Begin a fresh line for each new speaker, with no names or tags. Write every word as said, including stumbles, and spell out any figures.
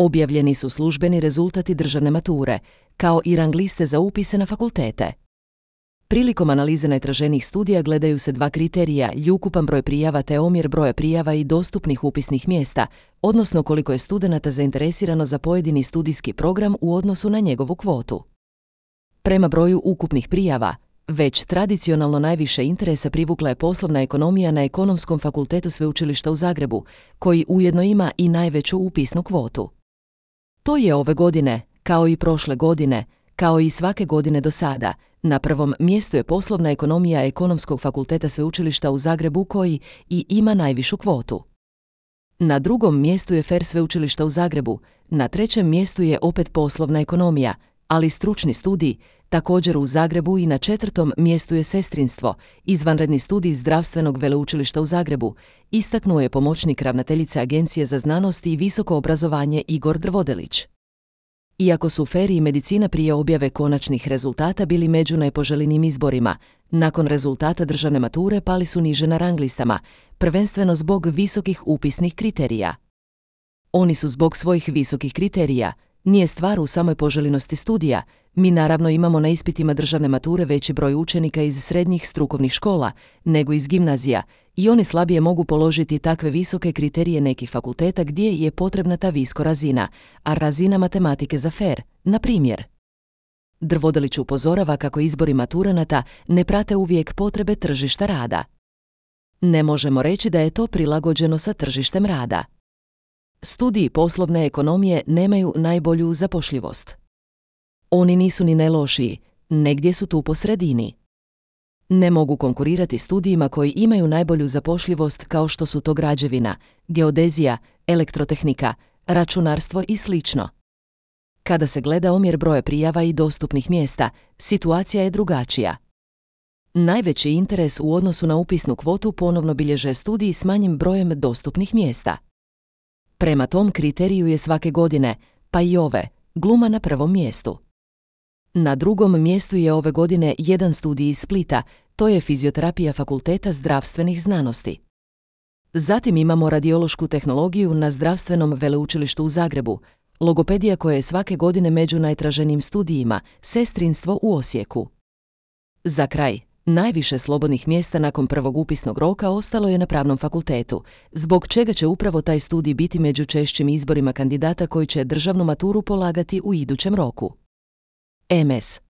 Objavljeni su službeni rezultati državne mature, kao i rang liste za upise na fakultete. Prilikom analize najtraženijih studija gledaju se dva kriterija, ukupan broj prijava te omjer broja prijava i dostupnih upisnih mjesta, odnosno koliko je studenata zainteresirano za pojedini studijski program u odnosu na njegovu kvotu. Prema broju ukupnih prijava, već tradicionalno najviše interesa privukla je poslovna ekonomija na Ekonomskom fakultetu Sveučilišta u Zagrebu, koji ujedno ima i najveću upisnu kvotu. To je ove godine, kao i prošle godine, kao i svake godine do sada, na prvom mjestu je poslovna ekonomija Ekonomskog fakulteta Sveučilišta u Zagrebu koji i ima najvišu kvotu. Na drugom mjestu je F E R Sveučilišta u Zagrebu, na trećem mjestu je opet poslovna ekonomija, ali stručni studij, također u Zagrebu, i na četvrtom mjestu je sestrinstvo, izvanredni studij Zdravstvenog veleučilišta u Zagrebu, istaknuo je pomoćnik ravnateljice Agencije za znanost i visoko obrazovanje Igor Drvodelić. Iako su F E R i medicina prije objave konačnih rezultata bili među najpoželjnijim izborima, nakon rezultata državne mature pali su niže na rang listama, prvenstveno zbog visokih upisnih kriterija. Oni su zbog svojih visokih kriterija, nije stvar u samoj poželjenosti studija, mi naravno imamo na ispitima državne mature veći broj učenika iz srednjih strukovnih škola nego iz gimnazija i oni slabije mogu položiti takve visoke kriterije nekih fakulteta gdje je potrebna ta visko razina, a razina matematike za F E R, na primjer. Drvodelić upozorava kako izbori maturanata ne prate uvijek potrebe tržišta rada. Ne možemo reći da je to prilagođeno sa tržištem rada. Studiji poslovne ekonomije nemaju najbolju zapošljivost. Oni nisu ni najlošiji, negdje su tu po sredini. Ne mogu konkurirati studijima koji imaju najbolju zapošljivost kao što su to građevina, geodezija, elektrotehnika, računarstvo i slično. Kada se gleda omjer broja prijava i dostupnih mjesta, situacija je drugačija. Najveći interes u odnosu na upisnu kvotu ponovno bilježe studiji s manjim brojem dostupnih mjesta. Prema tom kriteriju je svake godine, pa i ove, gluma na prvom mjestu. Na drugom mjestu je ove godine jedan studij iz Splita, to je fizioterapija Fakulteta zdravstvenih znanosti. Zatim imamo radiološku tehnologiju na Zdravstvenom veleučilištu u Zagrebu, logopedija koja je svake godine među najtraženijim studijima, sestrinstvo u Osijeku. Za kraj, najviše slobodnih mjesta nakon prvog upisnog roka ostalo je na Pravnom fakultetu, zbog čega će upravo taj studij biti među češćim izborima kandidata koji će državnu maturu polagati u idućem roku. M S